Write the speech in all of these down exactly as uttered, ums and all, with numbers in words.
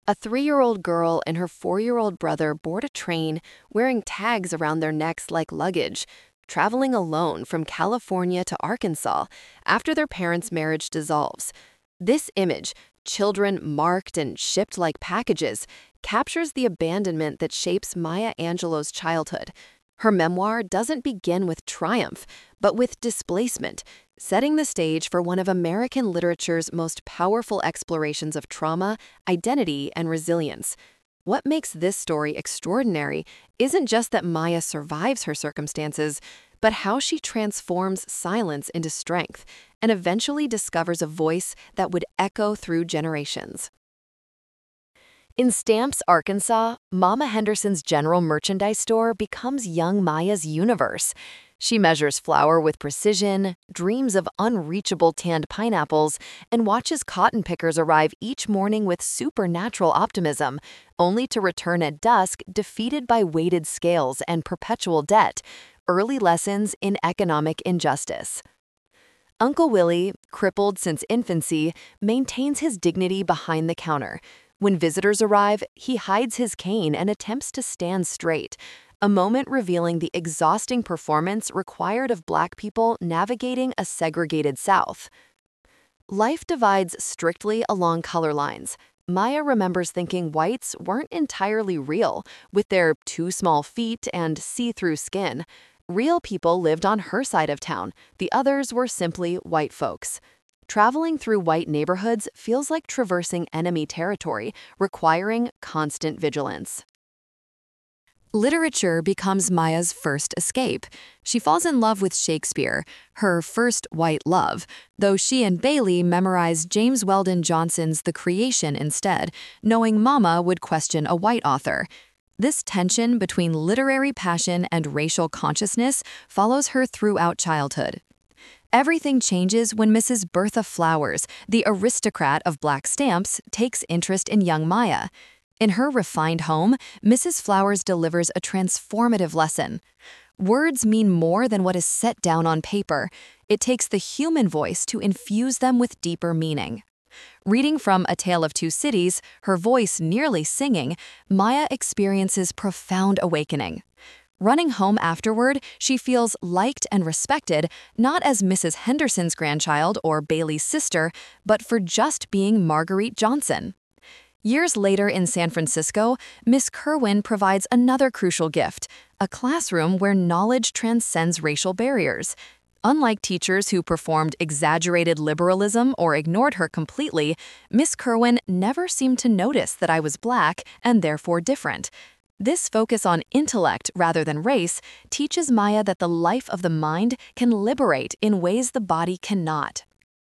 A three-year-old girl and her four-year-old brother board a train wearing tags around their necks like luggage, traveling alone from California to Arkansas after their parents' marriage dissolves. This image, children marked and shipped like packages, captures the abandonment that shapes Maya Angelou's childhood. Her memoir doesn't begin with triumph, but with displacement, setting the stage for one of American literature's most powerful explorations of trauma, identity, and resilience. What makes this story extraordinary isn't just that Maya survives her circumstances, but how she transforms silence into strength and eventually discovers a voice that would echo through generations. In Stamps, Arkansas, Mama Henderson's general merchandise store becomes young Maya's universe. She measures flour with precision, dreams of unreachable tanned pineapples, and watches cotton pickers arrive each morning with supernatural optimism, only to return at dusk defeated by weighted scales and perpetual debt, early lessons in economic injustice. Uncle Willie, crippled since infancy, maintains his dignity behind the counter. When visitors arrive, he hides his cane and attempts to stand straight, a moment revealing the exhausting performance required of Black people navigating a segregated South. Life divides strictly along color lines. Maya remembers thinking whites weren't entirely real, with their too small feet and see-through skin. Real people lived on her side of town, the others were simply white folks. Traveling through white neighborhoods feels like traversing enemy territory, requiring constant vigilance. Literature becomes Maya's first escape. She falls in love with Shakespeare, her first white love, though she and Bailey memorize James Weldon Johnson's The Creation instead, knowing Mama would question a white author. This tension between literary passion and racial consciousness follows her throughout childhood. Everything changes when Missus Bertha Flowers, the aristocrat of Black Stamps, takes interest in young Maya. In her refined home, Missus Flowers delivers a transformative lesson. Words mean more than what is set down on paper. It takes the human voice to infuse them with deeper meaning. Reading from A Tale of Two Cities, her voice nearly singing, Maya experiences profound awakening. Running home afterward, she feels liked and respected, not as Missus Henderson's grandchild or Bailey's sister, but for just being Marguerite Johnson. Years later in San Francisco, Miss Kerwin provides another crucial gift, a classroom where knowledge transcends racial barriers. Unlike teachers who performed exaggerated liberalism or ignored her completely, Miss Kerwin never seemed to notice that I was Black and therefore different. This focus on intellect rather than race teaches Maya that the life of the mind can liberate in ways the body cannot.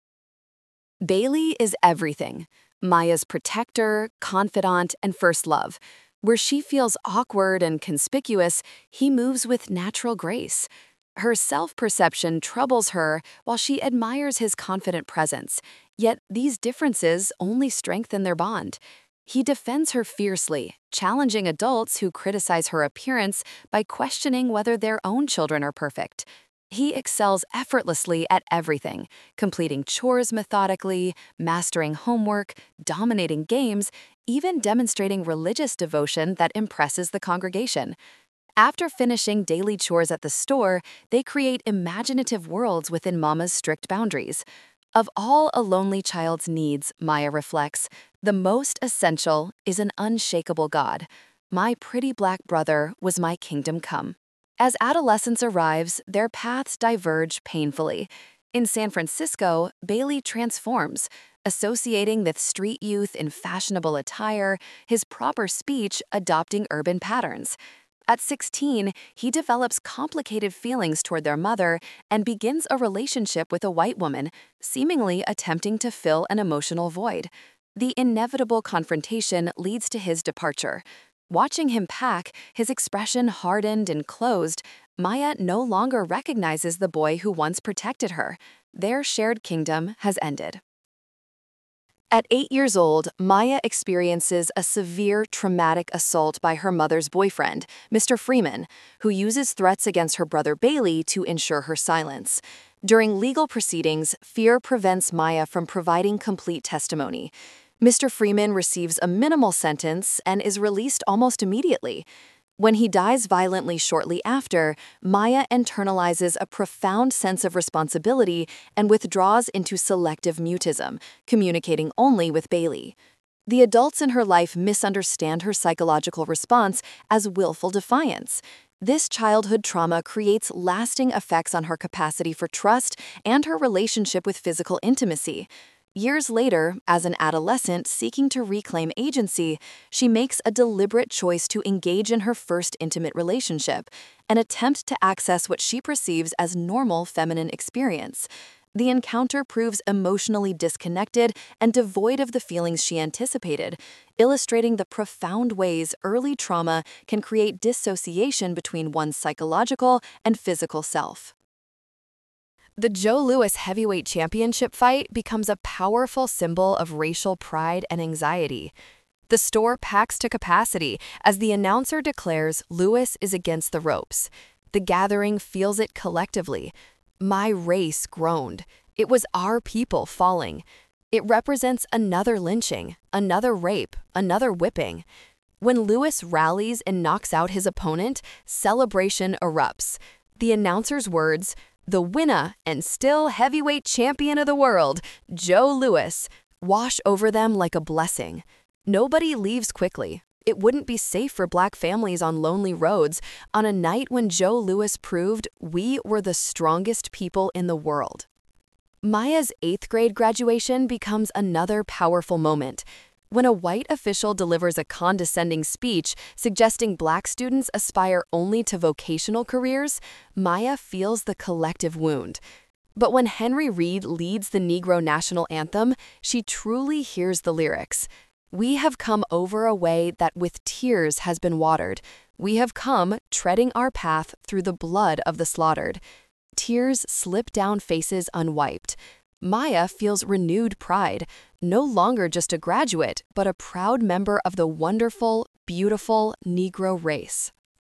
Bailey is everything. Maya's protector, confidant, and first love. Where she feels awkward and conspicuous, he moves with natural grace. Her self-perception troubles her while she admires his confident presence, yet these differences only strengthen their bond. He defends her fiercely, challenging adults who criticize her appearance by questioning whether their own children are perfect. He excels effortlessly at everything, completing chores methodically, mastering homework, dominating games, even demonstrating religious devotion that impresses the congregation. After finishing daily chores at the store, they create imaginative worlds within Mama's strict boundaries. Of all a lonely child's needs, Maya reflects, the most essential is an unshakable God. My pretty Black brother was my kingdom come. As adolescence arrives, their paths diverge painfully. In San Francisco, Bailey transforms, associating with street youth in fashionable attire, his proper speech adopting urban patterns. At sixteen, he develops complicated feelings toward their mother and begins a relationship with a white woman, seemingly attempting to fill an emotional void. The inevitable confrontation leads to his departure. Watching him pack, his expression hardened and closed, Maya no longer recognizes the boy who once protected her. Their shared kingdom has ended. At eight years old, Maya experiences a severe traumatic assault by her mother's boyfriend, Mister Freeman, who uses threats against her brother Bailey to ensure her silence. During legal proceedings, fear prevents Maya from providing complete testimony. Mister Freeman receives a minimal sentence and is released almost immediately. When he dies violently shortly after, Maya internalizes a profound sense of responsibility and withdraws into selective mutism, communicating only with Bailey. The adults in her life misunderstand her psychological response as willful defiance. This childhood trauma creates lasting effects on her capacity for trust and her relationship with physical intimacy. Years later, as an adolescent seeking to reclaim agency, she makes a deliberate choice to engage in her first intimate relationship, an attempt to access what she perceives as normal feminine experience. The encounter proves emotionally disconnected and devoid of the feelings she anticipated, illustrating the profound ways early trauma can create dissociation between one's psychological and physical self. The Joe Louis heavyweight championship fight becomes a powerful symbol of racial pride and anxiety. The store packs to capacity as the announcer declares Louis is against the ropes. The gathering feels it collectively. My race groaned. It was our people falling. It represents another lynching, another rape, another whipping. When Louis rallies and knocks out his opponent, celebration erupts. The announcer's words, "The winner and still heavyweight champion of the world, Joe Louis," wash over them like a blessing. Nobody leaves quickly. It wouldn't be safe for Black families on lonely roads on a night when Joe Louis proved we were the strongest people in the world. Maya's eighth grade graduation becomes another powerful moment. When a white official delivers a condescending speech suggesting Black students aspire only to vocational careers, Maya feels the collective wound. But when Henry Reed leads the Negro National Anthem, she truly hears the lyrics. We have come over a way that with tears has been watered. We have come, treading our path through the blood of the slaughtered. Tears slip down faces unwiped. Maya feels renewed pride, no longer just a graduate, but a proud member of the wonderful, beautiful Negro race.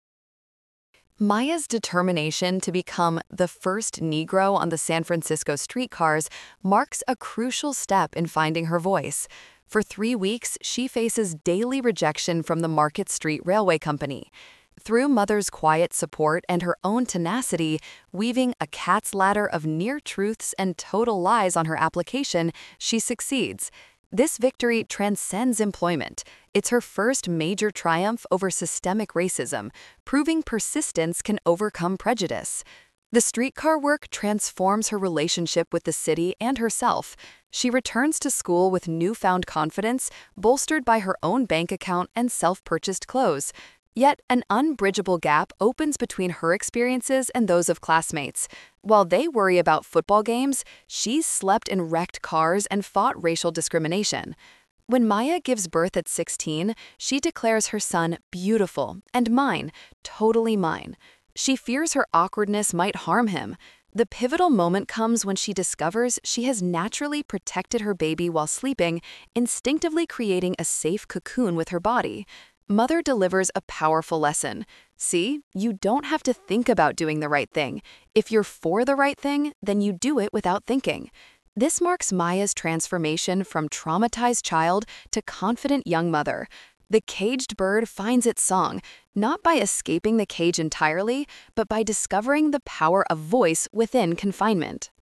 Maya's determination to become the first Negro on the San Francisco streetcars marks a crucial step in finding her voice. For three weeks, she faces daily rejection from the Market Street Railway Company. Through Mother's quiet support and her own tenacity, weaving a cat's ladder of near-truths and total lies on her application, she succeeds. This victory transcends employment. It's her first major triumph over systemic racism, proving persistence can overcome prejudice. The streetcar work transforms her relationship with the city and herself. She returns to school with newfound confidence, bolstered by her own bank account and self-purchased clothes. Yet an unbridgeable gap opens between her experiences and those of classmates. While they worry about football games, she's slept in wrecked cars and fought racial discrimination. When Maya gives birth at sixteen, she declares her son beautiful and mine, totally mine. She fears her awkwardness might harm him. The pivotal moment comes when she discovers she has naturally protected her baby while sleeping, instinctively creating a safe cocoon with her body. Mother delivers a powerful lesson. See, you don't have to think about doing the right thing. If you're for the right thing, then you do it without thinking. This marks Maya's transformation from traumatized child to confident young mother. The caged bird finds its song, not by escaping the cage entirely, but by discovering the power of voice within confinement.